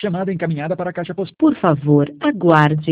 Chamada encaminhada para a caixa postal. Por favor, aguarde.